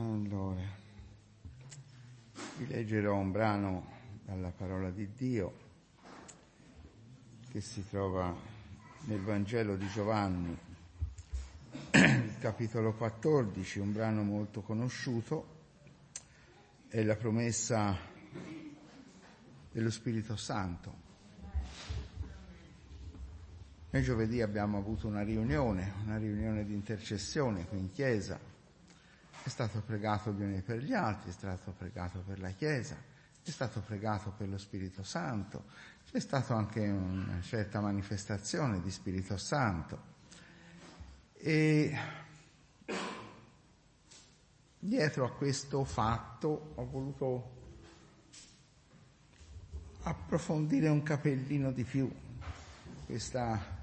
Allora, vi leggerò un brano dalla parola di Dio che si trova nel Vangelo di Giovanni, il capitolo 14, un brano molto conosciuto, è la promessa dello Spirito Santo. Noi giovedì abbiamo avuto una riunione di intercessione qui in chiesa. È stato pregato gli uni per gli altri, è stato pregato per la Chiesa, è stato pregato per lo Spirito Santo, c'è stata anche una certa manifestazione di Spirito Santo. E dietro a questo fatto ho voluto approfondire un capellino di più questa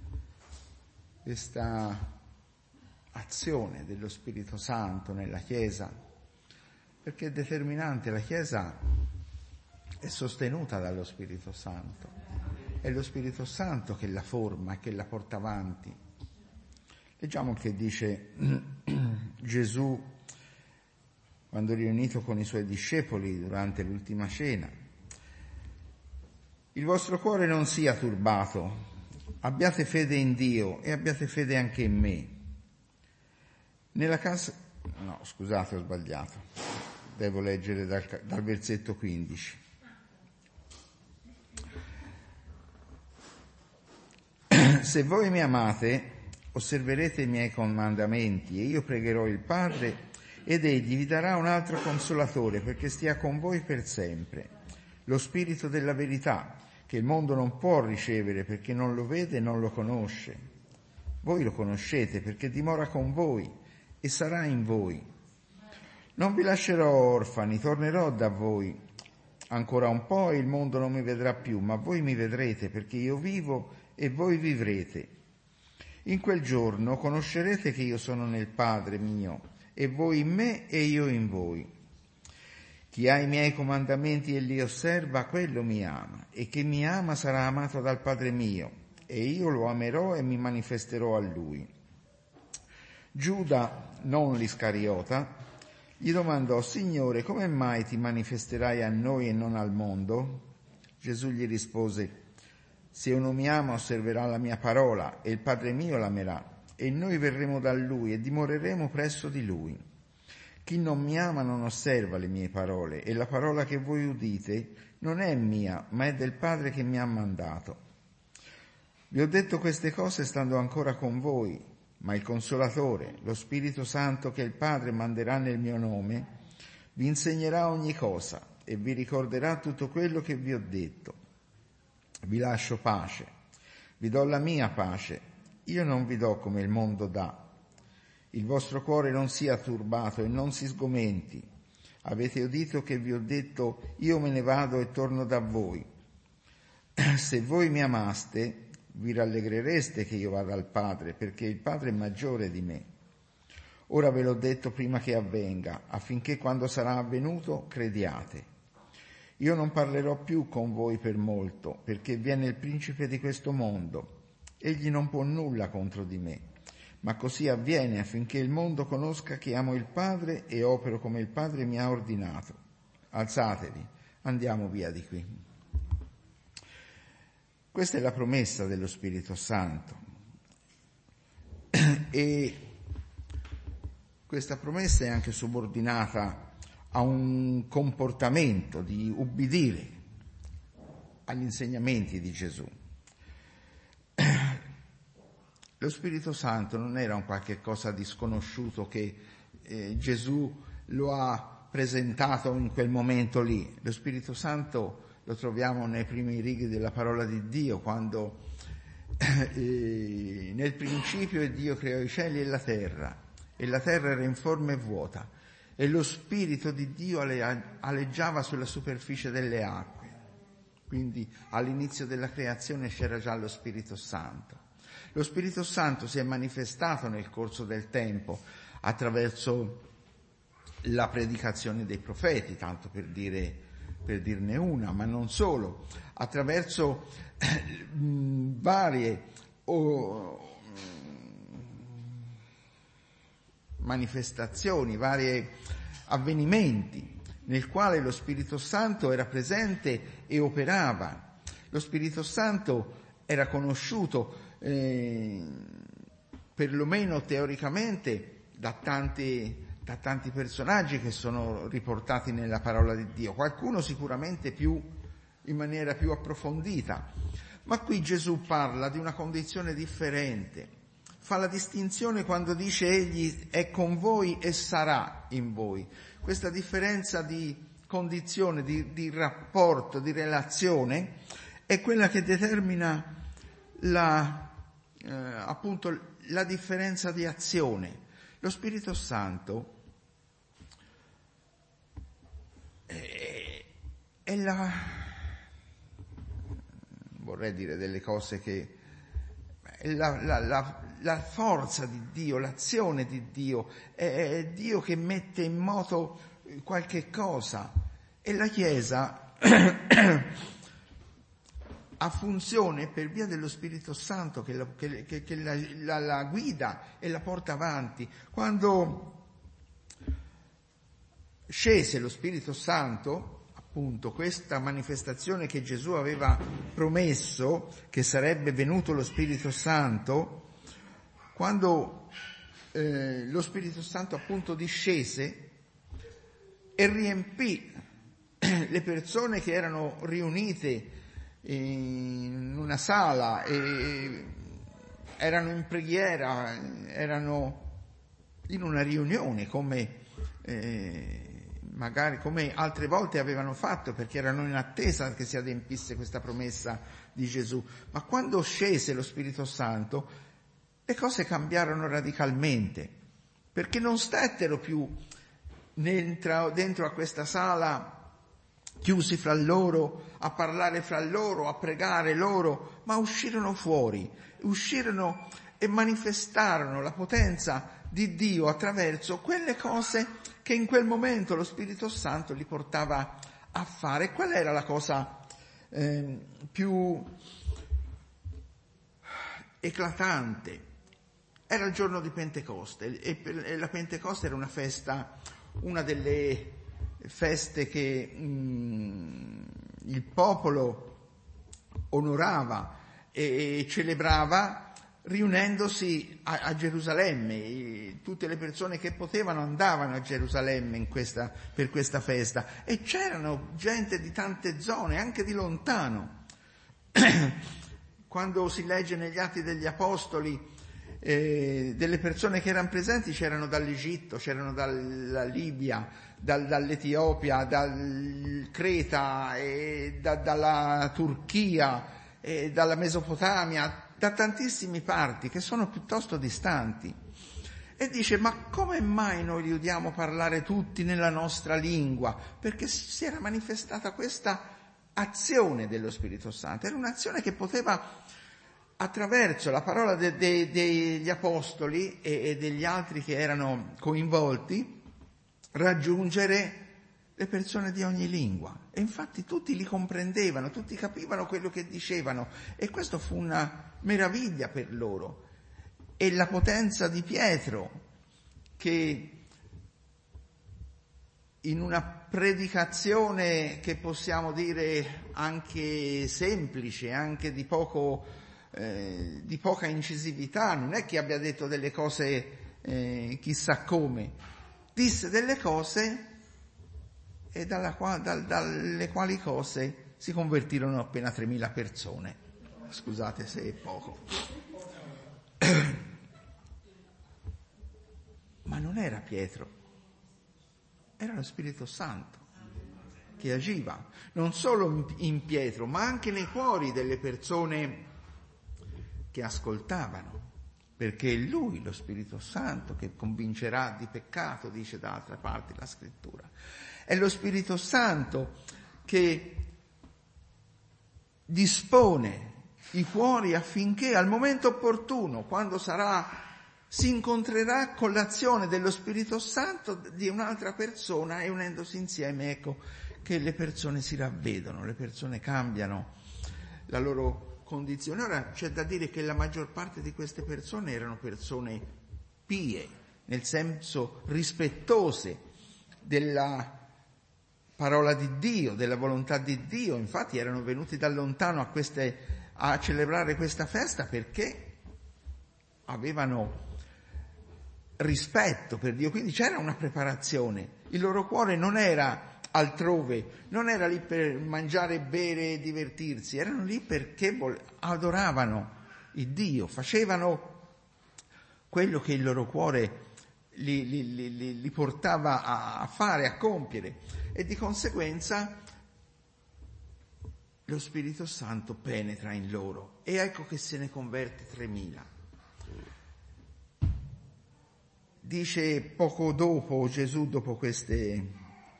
azione dello Spirito Santo nella Chiesa, perché è determinante. La Chiesa è sostenuta dallo Spirito Santo, è lo Spirito Santo che la forma e che la porta avanti. Leggiamo che dice Gesù quando riunito con i suoi discepoli durante l'ultima cena: il vostro cuore non sia turbato, abbiate fede in Dio e abbiate fede anche in me. Nella casa... No, scusate, ho sbagliato. Devo leggere dal versetto 15. Se voi mi amate, osserverete i miei comandamenti e io pregherò il Padre ed egli vi darà un altro consolatore perché stia con voi per sempre, lo Spirito della verità, che il mondo non può ricevere perché non lo vede e non lo conosce. Voi lo conoscete perché dimora con voi e sarà in voi. Non vi lascerò orfani, tornerò da voi. Ancora un po' e il mondo non mi vedrà più, ma voi mi vedrete perché io vivo e voi vivrete. In quel giorno conoscerete che io sono nel Padre mio e voi in me e io in voi. Chi ha i miei comandamenti e li osserva, quello mi ama, e chi mi ama sarà amato dal Padre mio, e io lo amerò e mi manifesterò a lui. Giuda, non l'Iscariota, gli domandò: Signore, come mai ti manifesterai a noi e non al mondo? Gesù gli rispose: se uno mi ama osserverà la mia parola e il Padre mio l'amerà e noi verremo da lui e dimoreremo presso di lui. Chi non mi ama non osserva le mie parole e la parola che voi udite non è mia ma è del Padre che mi ha mandato. Vi ho detto queste cose stando ancora con voi, ma il Consolatore, lo Spirito Santo che il Padre manderà nel mio nome, vi insegnerà ogni cosa e vi ricorderà tutto quello che vi ho detto. Vi lascio pace, vi do la mia pace, io non vi do come il mondo dà. Il vostro cuore non sia turbato e non si sgomenti. Avete udito che vi ho detto: io me ne vado e torno da voi. Se voi mi amaste, vi rallegrereste che io vada al Padre, perché il Padre è maggiore di me. Ora ve l'ho detto prima che avvenga, affinché quando sarà avvenuto crediate. Io non parlerò più con voi per molto, perché viene il principe di questo mondo. Egli non può nulla contro di me, ma così avviene affinché il mondo conosca che amo il Padre e opero come il Padre mi ha ordinato. Alzatevi, andiamo via di qui. Questa è la promessa dello Spirito Santo e questa promessa è anche subordinata a un comportamento di ubbidire agli insegnamenti di Gesù. Lo Spirito Santo non era un qualche cosa di sconosciuto che Gesù lo ha presentato in quel momento lì. Lo Spirito Santo lo troviamo nei primi righi della parola di Dio, quando nel principio Dio creò i cieli e la terra era informe e vuota, e lo Spirito di Dio aleggiava sulla superficie delle acque. Quindi all'inizio della creazione c'era già lo Spirito Santo. Lo Spirito Santo si è manifestato nel corso del tempo attraverso la predicazione dei profeti, tanto per dirne una, ma non solo, attraverso varie manifestazioni, vari avvenimenti nel quale lo Spirito Santo era presente e operava. Lo Spirito Santo era conosciuto perlomeno teoricamente da tanti personaggi che sono riportati nella parola di Dio, qualcuno sicuramente in maniera più approfondita, ma qui Gesù parla di una condizione differente, fa la distinzione quando dice egli è con voi e sarà in voi. Questa differenza di condizione, di rapporto, di relazione è quella che determina appunto la differenza di azione. Lo Spirito Santo è vorrei dire delle cose che la forza di Dio, l'azione di Dio, è Dio che mette in moto qualche cosa, e la Chiesa ha funzione per via dello Spirito Santo che la guida e la porta avanti. Quando scese lo Spirito Santo, appunto questa manifestazione che Gesù aveva promesso, che sarebbe venuto lo Spirito Santo, quando lo Spirito Santo appunto discese e riempì le persone che erano riunite in una sala e erano in preghiera, erano in una riunione magari come altre volte avevano fatto, perché erano in attesa che si adempisse questa promessa di Gesù. Ma quando scese lo Spirito Santo, le cose cambiarono radicalmente, perché non stettero più dentro a questa sala chiusi fra loro, a parlare fra loro, a pregare loro, ma uscirono fuori, uscirono e manifestarono la potenza di Dio attraverso quelle cose che in quel momento lo Spirito Santo li portava a fare. Qual era la cosa più eclatante? Era il giorno di Pentecoste, e la Pentecoste era una festa, una delle feste che il popolo onorava e celebrava riunendosi a Gerusalemme. Tutte le persone che potevano andavano a Gerusalemme per questa festa, e c'erano gente di tante zone, anche di lontano. Quando si legge negli Atti degli Apostoli delle persone che erano presenti, c'erano dall'Egitto, c'erano dalla Libia, dall'Etiopia, dal Creta, dalla Turchia, dalla Mesopotamia, da tantissime parti che sono piuttosto distanti. E dice: ma come mai noi li udiamo parlare tutti nella nostra lingua? Perché si era manifestata questa azione dello Spirito Santo. Era un'azione che poteva, attraverso la parola degli apostoli e degli altri che erano coinvolti, raggiungere le persone di ogni lingua. E infatti tutti li comprendevano, tutti capivano quello che dicevano, e questo fu una meraviglia per loro. E la potenza di Pietro, che in una predicazione che possiamo dire anche semplice, anche di poca incisività, non è che abbia detto delle cose chissà come, disse delle cose e dalle quali cose si convertirono appena 3.000 persone. Scusate se è poco. Ma non era Pietro, era lo Spirito Santo che agiva, non solo in Pietro, ma anche nei cuori delle persone che ascoltavano, perché è Lui, lo Spirito Santo, che convincerà di peccato, dice da altra parte la Scrittura. È lo Spirito Santo che dispone i cuori affinché al momento opportuno, quando si incontrerà con l'azione dello Spirito Santo di un'altra persona, e unendosi insieme, ecco che le persone si ravvedono, le persone cambiano la loro condizione. Ora c'è da dire che la maggior parte di queste persone erano persone pie, nel senso rispettose della parola di Dio, della volontà di Dio. Infatti erano venuti da lontano a celebrare questa festa perché avevano rispetto per Dio, quindi c'era una preparazione. Il loro cuore non era altrove, non era lì per mangiare, bere e divertirsi, erano lì perché adoravano il Dio, facevano quello che il loro cuore li portava a fare, a compiere, e di conseguenza lo Spirito Santo penetra in loro e ecco che se ne converte 3.000. Dice poco dopo Gesù, dopo queste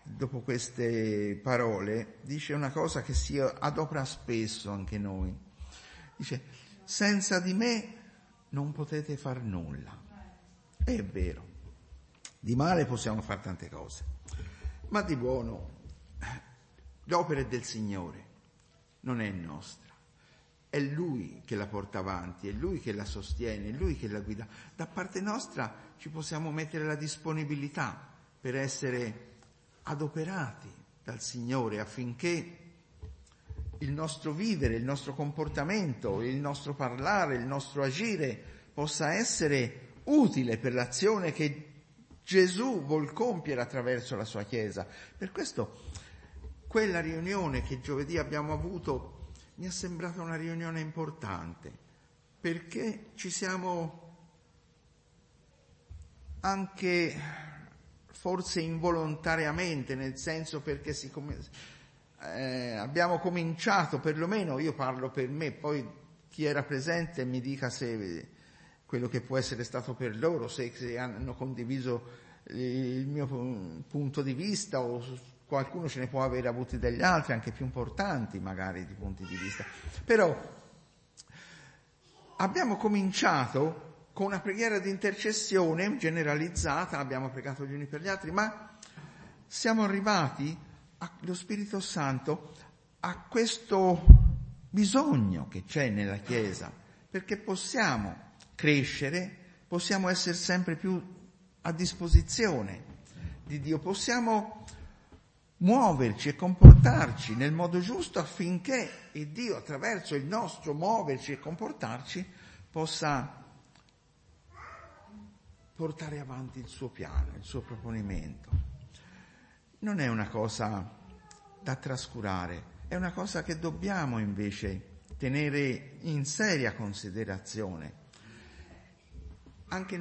parole, dice una cosa che si adopera spesso anche noi. Dice: senza di me non potete far nulla. È vero, di male possiamo fare tante cose, ma di buono l'opera è del Signore, non è nostra. È Lui che la porta avanti, è Lui che la sostiene, è Lui che la guida. Da parte nostra ci possiamo mettere la disponibilità per essere adoperati dal Signore affinché il nostro vivere, il nostro comportamento, il nostro parlare, il nostro agire possa essere utile per l'azione che Gesù vuol compiere attraverso la sua Chiesa. Per questo quella riunione che giovedì abbiamo avuto mi è sembrata una riunione importante, perché ci siamo anche forse involontariamente, nel senso perché abbiamo cominciato, perlomeno io parlo per me, poi chi era presente mi dica se quello che può essere stato per loro, se hanno condiviso il mio punto di vista o qualcuno ce ne può avere avuti degli altri, anche più importanti magari di punti di vista. Però abbiamo cominciato con una preghiera di intercessione generalizzata, abbiamo pregato gli uni per gli altri, ma siamo arrivati allo Spirito Santo a questo bisogno che c'è nella Chiesa, perché possiamo crescere, possiamo essere sempre più a disposizione di Dio, possiamo muoverci e comportarci nel modo giusto affinché il Dio, attraverso il nostro muoverci e comportarci, possa portare avanti il suo piano, il suo proponimento. Non è una cosa da trascurare, è una cosa che dobbiamo invece tenere in seria considerazione. Anche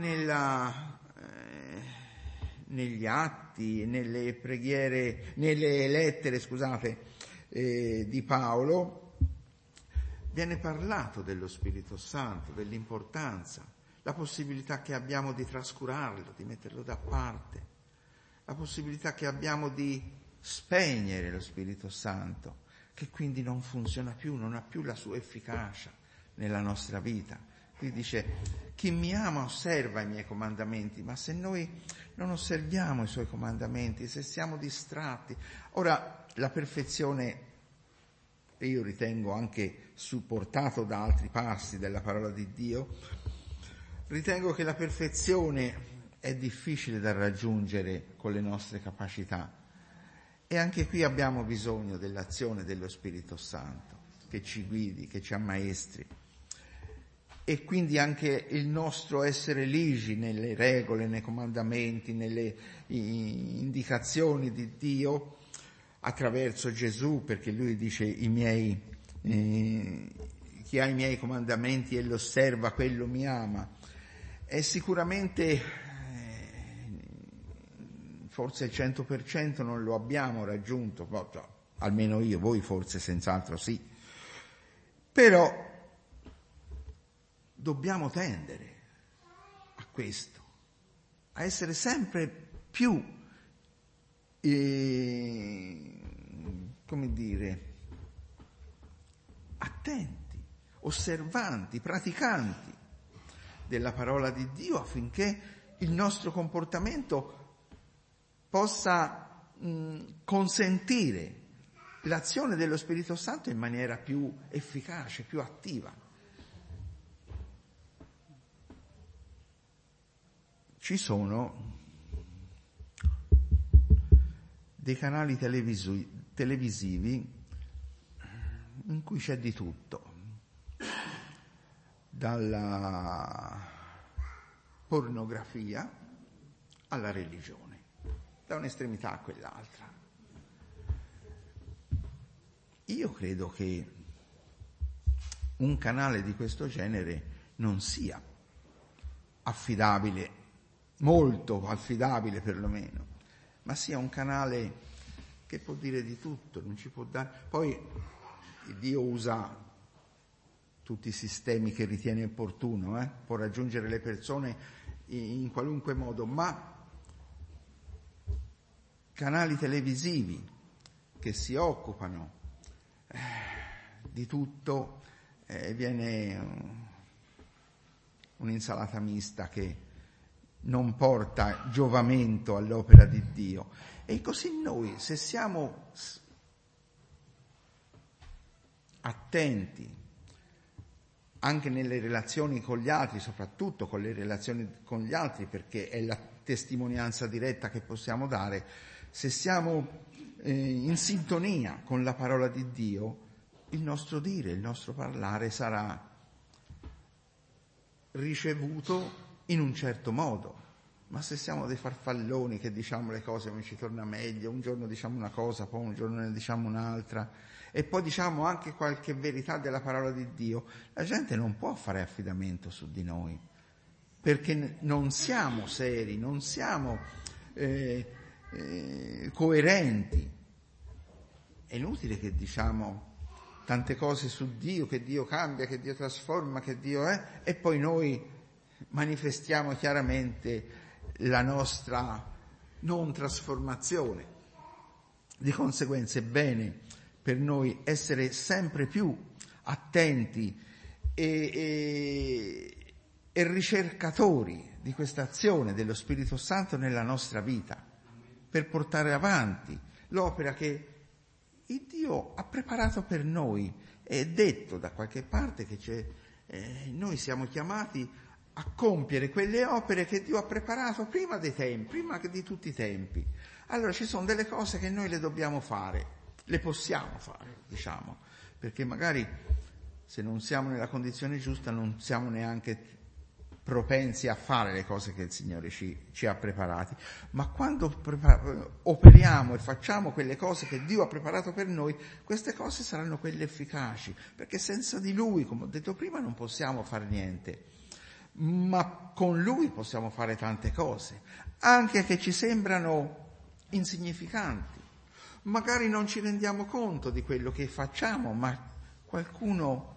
negli atti, nelle preghiere, nelle lettere, di Paolo, viene parlato dello Spirito Santo, dell'importanza, la possibilità che abbiamo di trascurarlo, di metterlo da parte, la possibilità che abbiamo di spegnere lo Spirito Santo, che quindi non funziona più, non ha più la sua efficacia nella nostra vita. Qui dice: chi mi ama osserva i miei comandamenti, ma se noi non osserviamo i suoi comandamenti, se siamo distratti. Ora, la perfezione, io ritengo anche supportato da altri passi della parola di Dio, ritengo che la perfezione è difficile da raggiungere con le nostre capacità. E anche qui abbiamo bisogno dell'azione dello Spirito Santo, che ci guidi, che ci ammaestri. E quindi anche il nostro essere ligi nelle regole, nei comandamenti, nelle indicazioni di Dio attraverso Gesù, perché lui dice chi ha i miei comandamenti e li osserva, quello mi ama. E sicuramente forse il 100% non lo abbiamo raggiunto, almeno io, voi forse senz'altro sì, però dobbiamo tendere a questo, a essere sempre più, attenti, osservanti, praticanti della parola di Dio, affinché il nostro comportamento possa consentire l'azione dello Spirito Santo in maniera più efficace, più attiva. ci sono dei canali televisivi in cui c'è di tutto, dalla pornografia alla religione, da un'estremità a quell'altra. Io credo che un canale di questo genere non sia affidabile, molto affidabile perlomeno, ma sia un canale che può dire di tutto, non ci può dare. Poi Dio usa tutti i sistemi che ritiene opportuno, può raggiungere le persone in qualunque modo, ma canali televisivi che si occupano di tutto, viene un'insalata mista che non porta giovamento all'opera di Dio. E così noi, se siamo attenti anche nelle relazioni con gli altri, soprattutto con le relazioni con gli altri, perché è la testimonianza diretta che possiamo dare, se siamo in sintonia con la parola di Dio, il nostro dire, il nostro parlare sarà ricevuto in un certo modo. Ma se siamo dei farfalloni che diciamo le cose come ci torna meglio, un giorno diciamo una cosa, poi un giorno ne diciamo un'altra, e poi diciamo anche qualche verità della parola di Dio, la gente non può fare affidamento su di noi, perché non siamo seri, non siamo coerenti. È inutile che diciamo tante cose su Dio, che Dio cambia, che Dio trasforma, che Dio è, e poi noi manifestiamo chiaramente la nostra non trasformazione. Di conseguenza è bene per noi essere sempre più attenti e ricercatori di questa azione dello Spirito Santo nella nostra vita, per portare avanti l'opera che il Dio ha preparato per noi. È detto da qualche parte che noi siamo chiamati a compiere quelle opere che Dio ha preparato prima dei tempi, prima di tutti i tempi. Allora ci sono delle cose che noi le dobbiamo fare, le possiamo fare, diciamo, perché magari se non siamo nella condizione giusta non siamo neanche propensi a fare le cose che il Signore ci ha preparati. Ma quando operiamo e facciamo quelle cose che Dio ha preparato per noi, queste cose saranno quelle efficaci, perché senza di Lui, come ho detto prima, non possiamo fare niente. Ma con Lui possiamo fare tante cose, anche che ci sembrano insignificanti. Magari non ci rendiamo conto di quello che facciamo, ma qualcuno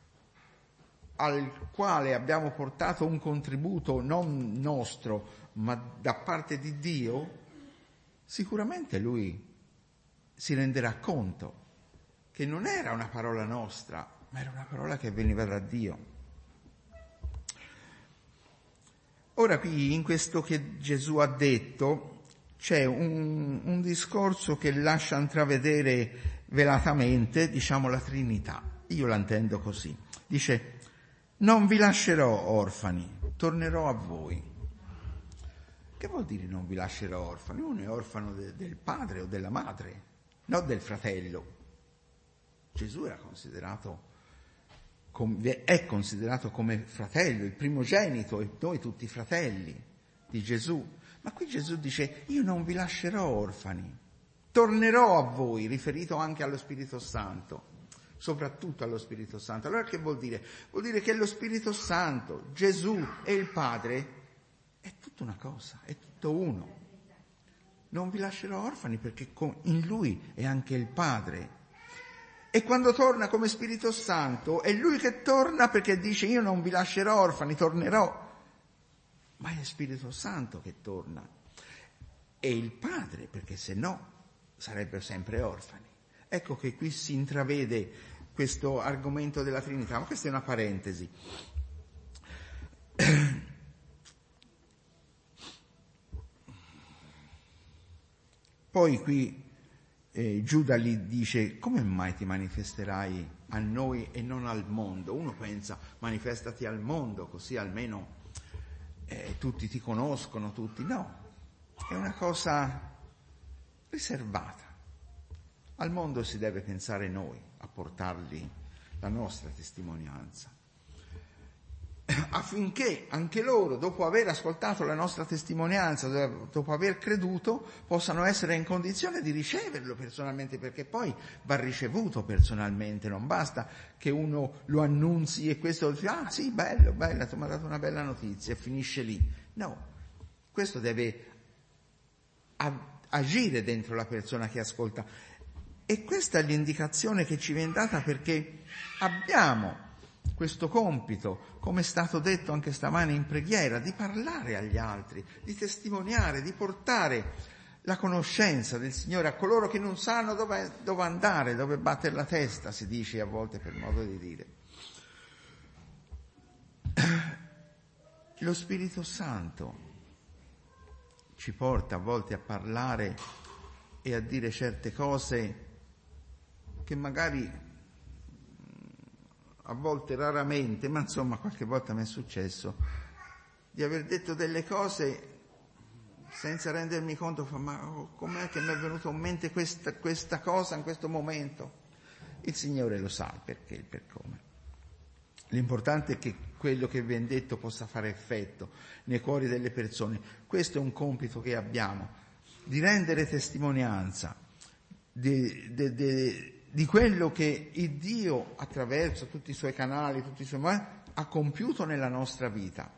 al quale abbiamo portato un contributo non nostro, ma da parte di Dio, sicuramente lui si renderà conto che non era una parola nostra, ma era una parola che veniva da Dio. Ora qui in questo che Gesù ha detto c'è un discorso che lascia intravedere velatamente, diciamo, la Trinità. Io la intendo così. Dice: non vi lascerò orfani, tornerò a voi. Che vuol dire non vi lascerò orfani? Uno è orfano del padre o della madre, non del fratello. Gesù è considerato come fratello, il primogenito, e noi tutti fratelli di Gesù. Ma qui Gesù dice: io non vi lascerò orfani, tornerò a voi, riferito anche allo Spirito Santo, soprattutto allo Spirito Santo. Allora che vuol dire? Vuol dire che lo Spirito Santo, Gesù e il Padre è tutta una cosa, è tutto uno. Non vi lascerò orfani perché in Lui è anche il Padre. E quando torna come Spirito Santo è Lui che torna, perché dice: io non vi lascerò orfani, tornerò. Ma è Spirito Santo che torna. E il Padre, perché se no sarebbero sempre orfani. Ecco che qui si intravede questo argomento della Trinità, ma questa è una parentesi. Poi qui Giuda gli dice: come mai ti manifesterai a noi e non al mondo? Uno pensa: manifestati al mondo, così almeno tutti ti conoscono, tutti. No, è una cosa riservata. Al mondo si deve pensare noi a portargli la nostra testimonianza, affinché anche loro, dopo aver ascoltato la nostra testimonianza, dopo aver creduto, possano essere in condizione di riceverlo personalmente, perché poi va ricevuto personalmente, non basta che uno lo annunzi e questo dice: ah sì, bello, bella, tu mi hai dato una bella notizia, e finisce lì. No, questo deve agire dentro la persona che ascolta. E questa è l'indicazione che ci viene data, perché abbiamo questo compito, come è stato detto anche stamani in preghiera, di parlare agli altri, di testimoniare, di portare la conoscenza del Signore a coloro che non sanno dove andare, dove battere la testa, si dice a volte per modo di dire. Lo Spirito Santo ci porta a volte a parlare e a dire certe cose che magari a volte, raramente, ma insomma qualche volta mi è successo di aver detto delle cose senza rendermi conto, ma com'è che mi è venuto in mente questa cosa in questo momento? Il Signore lo sa il perché, il per come. L'importante è che quello che viene detto possa fare effetto nei cuori delle persone. Questo è un compito che abbiamo, di rendere testimonianza di quello che il Dio, attraverso tutti i suoi canali, tutti i suoi modi, ha compiuto nella nostra vita.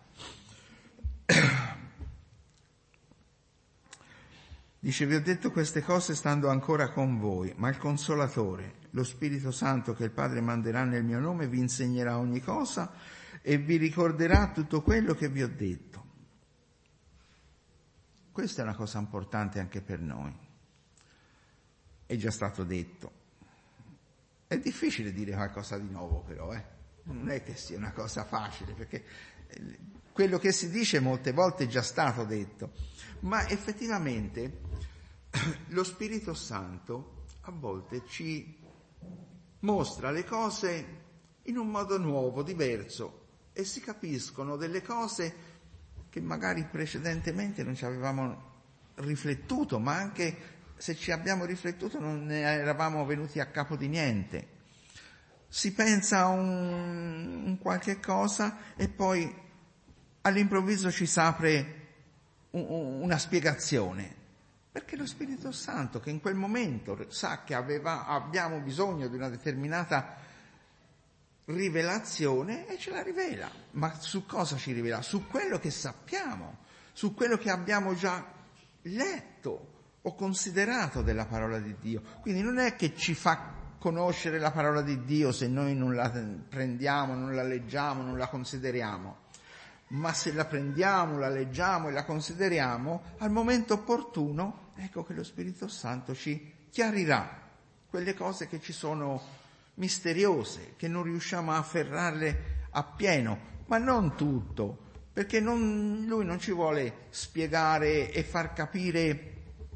Dice: vi ho detto queste cose stando ancora con voi, ma il Consolatore, lo Spirito Santo che il Padre manderà nel mio nome, vi insegnerà ogni cosa e vi ricorderà tutto quello che vi ho detto. Questa è una cosa importante anche per noi. È già stato detto. È difficile dire qualcosa di nuovo però, non è che sia una cosa facile, perché quello che si dice molte volte è già stato detto, ma effettivamente lo Spirito Santo a volte ci mostra le cose in un modo nuovo, diverso, e si capiscono delle cose che magari precedentemente non ci avevamo riflettuto, ma anche se ci abbiamo riflettuto non ne eravamo venuti a capo di niente. Si pensa a un qualche cosa e poi all'improvviso ci s'apre una spiegazione, perché lo Spirito Santo, che in quel momento sa che abbiamo bisogno di una determinata rivelazione, e ce la rivela. Ma su cosa ci rivela? Su quello che sappiamo, su quello che abbiamo già letto o considerato della parola di Dio. Quindi non è che ci fa conoscere la parola di Dio se noi non la prendiamo, non la leggiamo, non la consideriamo, ma se la prendiamo, la leggiamo e la consideriamo, al momento opportuno, ecco che lo Spirito Santo ci chiarirà quelle cose che ci sono misteriose, che non riusciamo a afferrarle appieno, ma non tutto, perché lui non ci vuole spiegare e far capire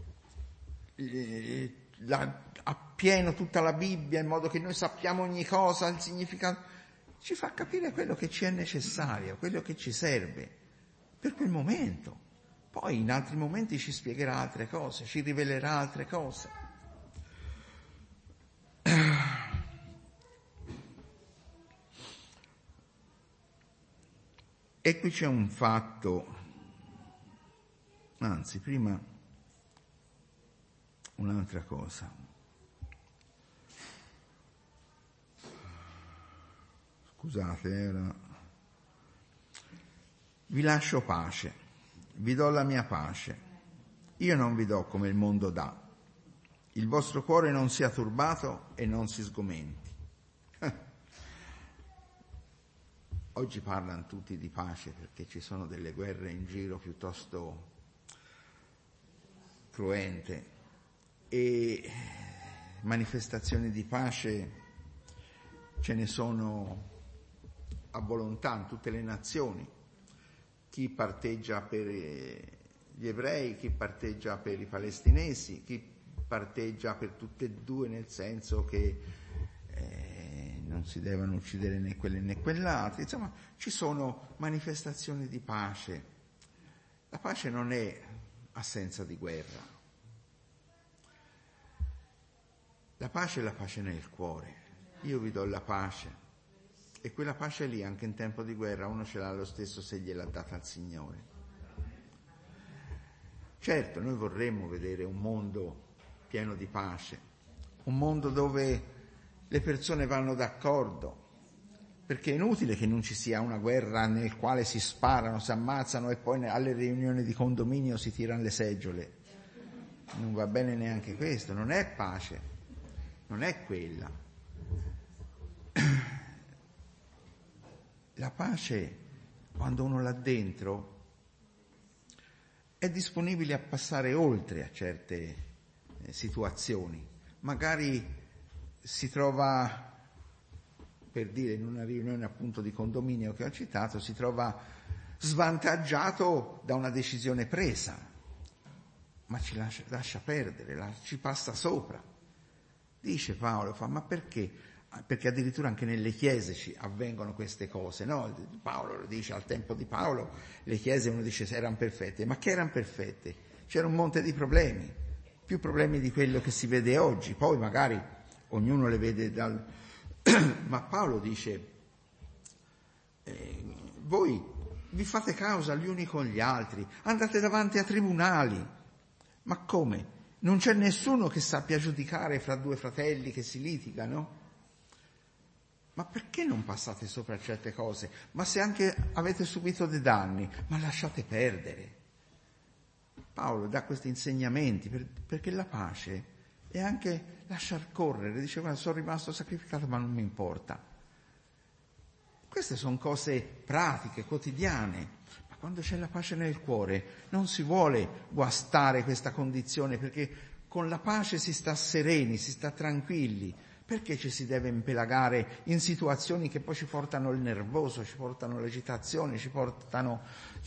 appieno tutta la Bibbia in modo che noi sappiamo ogni cosa, il significato. Ci fa capire quello che ci è necessario, quello che ci serve per quel momento. Poi in altri momenti ci spiegherà altre cose, ci rivelerà altre cose. E qui c'è un fatto, anzi prima un'altra cosa. Scusate, vi lascio pace, vi do la mia pace. Io non vi do come il mondo dà. Il vostro cuore non sia turbato e non si sgomenti. Oggi parlano tutti di pace perché ci sono delle guerre in giro piuttosto cruente e manifestazioni di pace ce ne sono a volontà in tutte le nazioni. Chi parteggia per gli ebrei, chi parteggia per i palestinesi, chi parteggia per tutte e due, nel senso che non si devono uccidere né quelli né quell'altro. Insomma, ci sono manifestazioni di pace La pace non è assenza di guerra. La pace è la pace nel cuore. Io vi do la pace. E quella pace lì, anche in tempo di guerra, uno ce l'ha lo stesso se gliel'ha data il Signore. Certo, noi vorremmo vedere un mondo pieno di pace, un mondo dove le persone vanno d'accordo, perché è inutile che non ci sia una guerra nel quale si sparano, si ammazzano e poi alle riunioni di condominio si tirano le seggiole. Non va bene neanche questo, non è pace, non è quella. La pace, quando uno l'ha dentro, è disponibile a passare oltre a certe situazioni. Magari si trova, per dire, in una riunione appunto di condominio che ho citato, si trova svantaggiato da una decisione presa, ma ci lascia perdere, ci passa sopra. Dice Paolo, ma perché? Perché addirittura anche nelle chiese ci avvengono queste cose, no? Paolo lo dice, al tempo di Paolo le chiese, uno dice, erano perfette, ma che erano perfette? C'era un monte di problemi, più problemi di quello che si vede oggi, poi magari ognuno le vede ma Paolo dice, voi vi fate causa gli uni con gli altri, andate davanti a tribunali, ma come? Non c'è nessuno che sappia giudicare fra due fratelli che si litigano? Ma perché non passate sopra certe cose? Ma se anche avete subito dei danni, ma lasciate perdere. Paolo dà questi insegnamenti perché la pace è anche lasciar correre. Dice, guarda, sono rimasto sacrificato ma non mi importa. Queste sono cose pratiche, quotidiane. Ma quando c'è la pace nel cuore non si vuole guastare questa condizione, perché con la pace si sta sereni, si sta tranquilli. Perché ci si deve impelagare in situazioni che poi ci portano il nervoso, ci portano l'agitazione, ci portano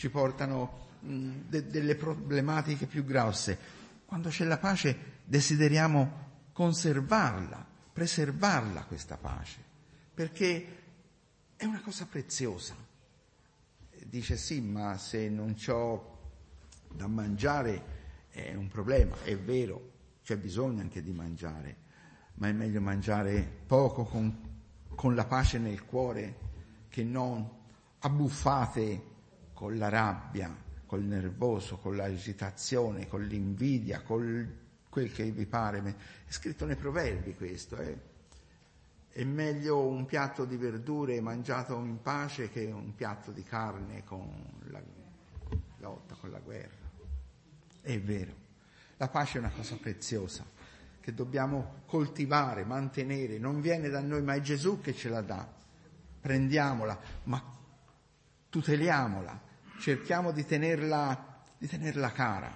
delle problematiche più grosse? Quando c'è la pace desideriamo conservarla, preservarla questa pace, perché è una cosa preziosa. Dice sì, ma se non c'ho da mangiare è un problema, è vero, c'è bisogno anche di mangiare. Ma è meglio mangiare poco con la pace nel cuore che non abbuffate con la rabbia, col nervoso, con l'agitazione, con l'invidia, con quel che vi pare. È scritto nei Proverbi questo. È meglio un piatto di verdure mangiato in pace che un piatto di carne con la lotta, con la guerra. È vero, la pace è una cosa preziosa che dobbiamo coltivare, mantenere, non viene da noi, ma è Gesù che ce la dà. Prendiamola, ma tuteliamola, cerchiamo di tenerla cara.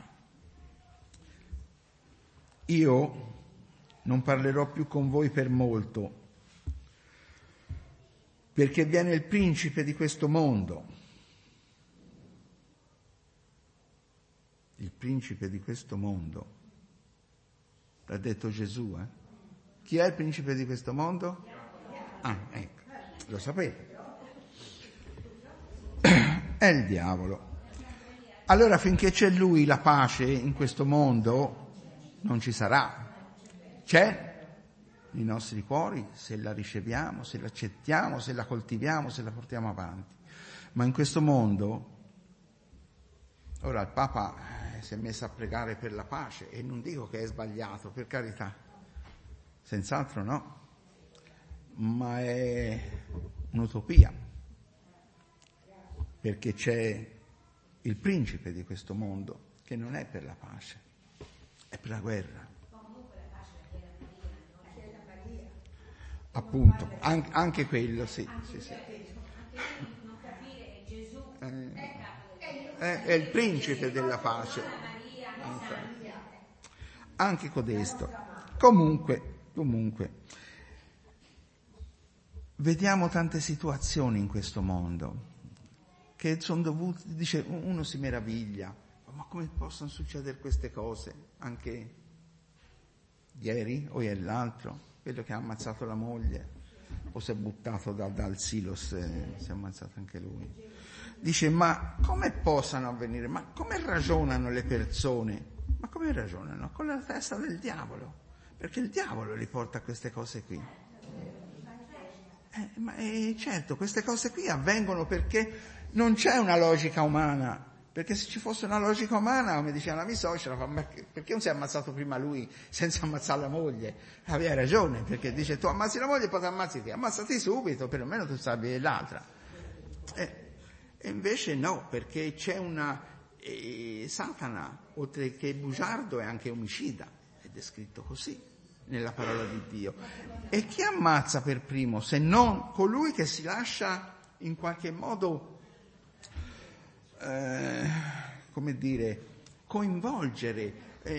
Io non parlerò più con voi per molto, perché viene il principe di questo mondo. Il principe di questo mondo. L'ha detto Gesù, eh? Chi è il principe di questo mondo? Ah, ecco, lo sapete. È il diavolo. Allora finché c'è lui la pace in questo mondo non ci sarà. C'è nei nostri cuori se la riceviamo, se l'accettiamo, se la coltiviamo, se la portiamo avanti. Ma in questo mondo, ora il Papa si è messo a pregare per la pace e non dico che è sbagliato, per carità, senz'altro no, ma è un'utopia, perché c'è il principe di questo mondo che non è per la pace, è per la guerra. Appunto, anche quello, sì. È il principe della pace, anche codesto. Comunque, vediamo tante situazioni in questo mondo che sono dovute, dice, uno si meraviglia, ma come possono succedere queste cose? Anche ieri o ieri l'altro, quello che ha ammazzato la moglie, o si è buttato dal Silos, si è ammazzato anche lui. Dice, ma come possano avvenire? Ma come ragionano le persone? Ma come ragionano? Con la testa del diavolo, perché il diavolo li porta a queste cose qui. Certo, queste cose qui avvengono perché non c'è una logica umana, perché se ci fosse una logica umana, come diceva la mia suocera, perché non si è ammazzato prima lui senza ammazzare la moglie? Aveva ragione, perché dice, tu ammazzi la moglie e poi ti ammazzi te, ammazzati subito, perlomeno tu sapi l'altra. E invece no, perché c'è Satana, oltre che bugiardo, è anche omicida, è descritto così nella parola di Dio. E chi ammazza per primo, se non colui che si lascia in qualche modo, coinvolgere?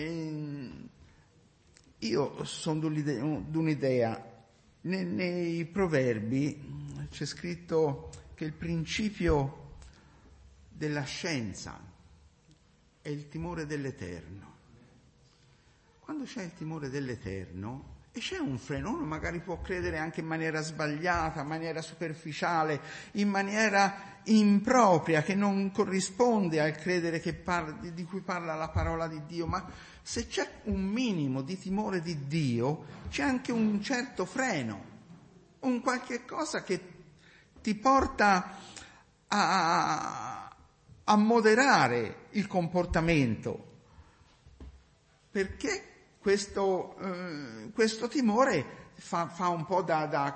Io sono d'un'idea, nei Proverbi c'è scritto che il principio della scienza è il timore dell'Eterno. Quando c'è il timore dell'Eterno e c'è un freno, uno magari può credere anche in maniera sbagliata, in maniera superficiale, in maniera impropria, che non corrisponde al credere di cui parla la parola di Dio, ma se c'è un minimo di timore di Dio, c'è anche un certo freno, un qualche cosa che ti porta a moderare il comportamento, perché questo timore fa un po' da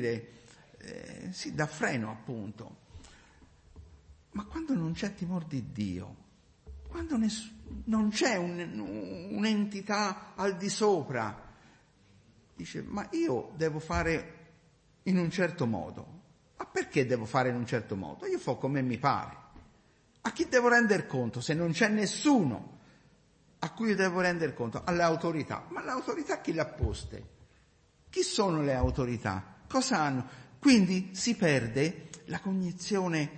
freno, appunto. Ma quando non c'è timore di Dio, quando non c'è un'entità al di sopra, dice, ma io devo fare in un certo modo. Ma perché devo fare in un certo modo? Io fo come mi pare. A chi devo render conto se non c'è nessuno a cui io devo rendere conto? Alle autorità. Ma le autorità chi le ha poste? Chi sono le autorità? Cosa hanno? Quindi si perde la cognizione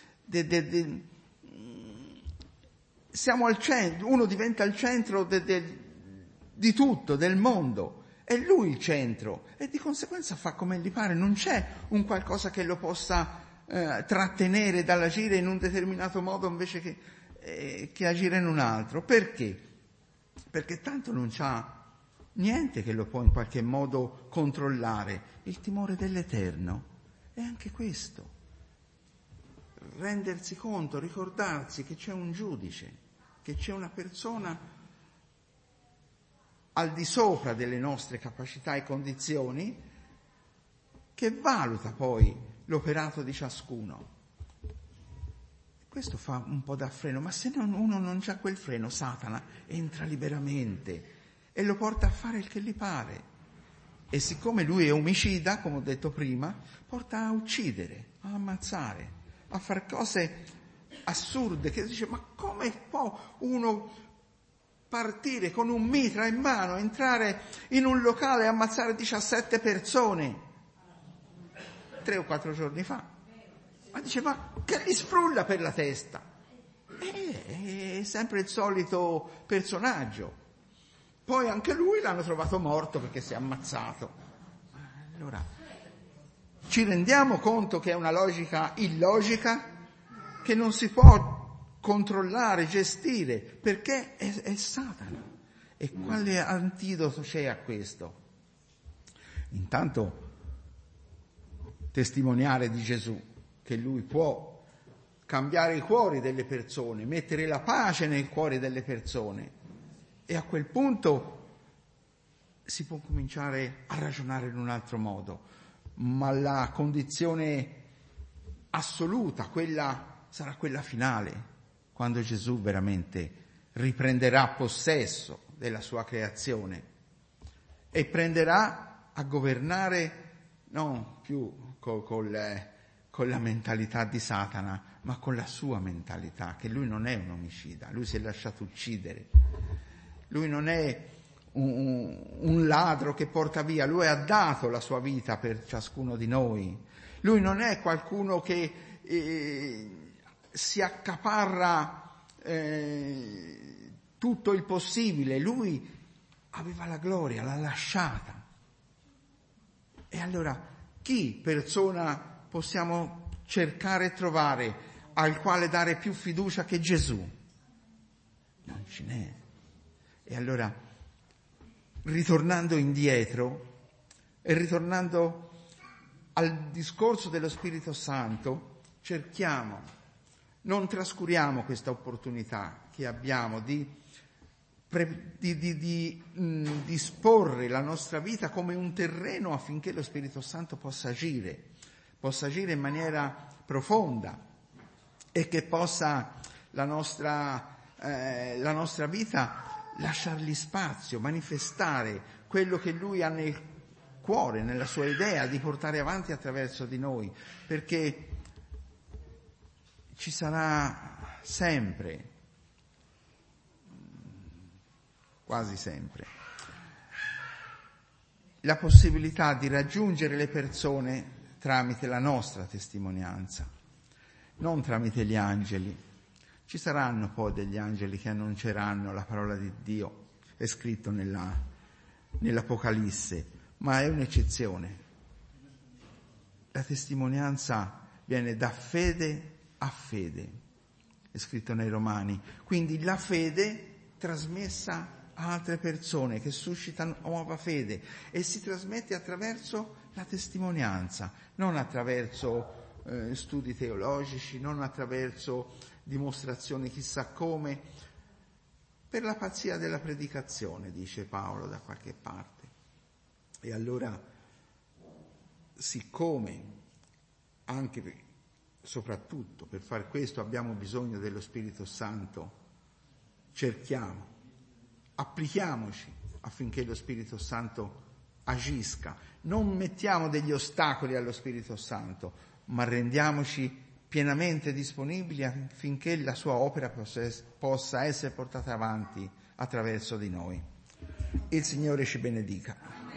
siamo al centro, uno diventa il centro di tutto, del mondo. È lui il centro e di conseguenza fa come gli pare, non c'è un qualcosa che lo possa trattenere dall'agire in un determinato modo invece che agire in un altro. Perché? Perché tanto non c'ha niente che lo può in qualche modo controllare. Il timore dell'Eterno è anche questo. Rendersi conto, ricordarsi che c'è un giudice, che c'è una persona al di sopra delle nostre capacità e condizioni, che valuta poi l'operato di ciascuno. Questo fa un po' da freno, ma se uno non c'ha quel freno, Satana entra liberamente e lo porta a fare il che gli pare. E siccome lui è omicida, come ho detto prima, porta a uccidere, a ammazzare, a fare cose assurde, che dice, ma come può uno partire con un mitra in mano, entrare in un locale e ammazzare 17 persone 3 o 4 giorni fa? Ma dice, ma che gli sprulla per la testa? È sempre il solito personaggio. Poi anche lui l'hanno trovato morto perché si è ammazzato. Allora, ci rendiamo conto che è una logica illogica, che non si può controllare, gestire, perché è Satana. E quale antidoto c'è a questo? Intanto testimoniare di Gesù, che lui può cambiare i cuori delle persone, mettere la pace nei cuori delle persone, e a quel punto si può cominciare a ragionare in un altro modo. Ma la condizione assoluta, sarà quella finale, quando Gesù veramente riprenderà possesso della sua creazione e prenderà a governare non più con la mentalità di Satana, ma con la sua mentalità, che lui non è un omicida, lui si è lasciato uccidere, lui non è un ladro che porta via, lui ha dato la sua vita per ciascuno di noi, lui non è qualcuno che si accaparra tutto il possibile, lui aveva la gloria, l'ha lasciata. E allora Chi persona possiamo cercare e trovare al quale dare più fiducia che Gesù? Non ce n'è. E allora, ritornando indietro e ritornando al discorso dello Spirito Santo, cerchiamo, non trascuriamo questa opportunità che abbiamo di disporre la nostra vita come un terreno affinché lo Spirito Santo possa agire in maniera profonda e che possa la nostra vita lasciargli spazio, manifestare quello che Lui ha nel cuore, nella sua idea di portare avanti attraverso di noi, perché ci sarà sempre, quasi sempre, la possibilità di raggiungere le persone tramite la nostra testimonianza, non tramite gli angeli. Ci saranno poi degli angeli che annunceranno la parola di Dio, è scritto nell'Apocalisse, ma è un'eccezione. La testimonianza viene da fede a fede, è scritto nei Romani. Quindi la fede trasmessa a altre persone che suscitano nuova fede e si trasmette attraverso la testimonianza, non attraverso studi teologici, non attraverso dimostrazioni chissà come, per la pazzia della predicazione, dice Paolo da qualche parte. E allora, siccome anche soprattutto per far questo abbiamo bisogno dello Spirito Santo, cerchiamo, applichiamoci affinché lo Spirito Santo agisca. Non mettiamo degli ostacoli allo Spirito Santo, ma rendiamoci pienamente disponibili affinché la sua opera possa essere portata avanti attraverso di noi. Il Signore ci benedica.